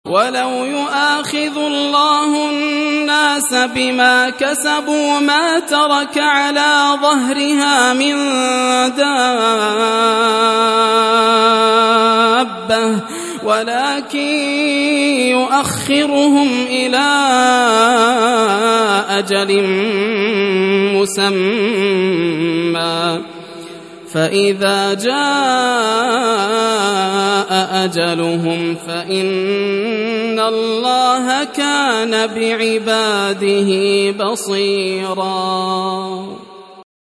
ولو يؤاخذ الله الناس بما كسبوا ما ترك على ظهرها من دابة ولكن يؤخرهم إلى أجل مسمى فإذا جاء أجلهم فإن الله كان بعباده بصيراً.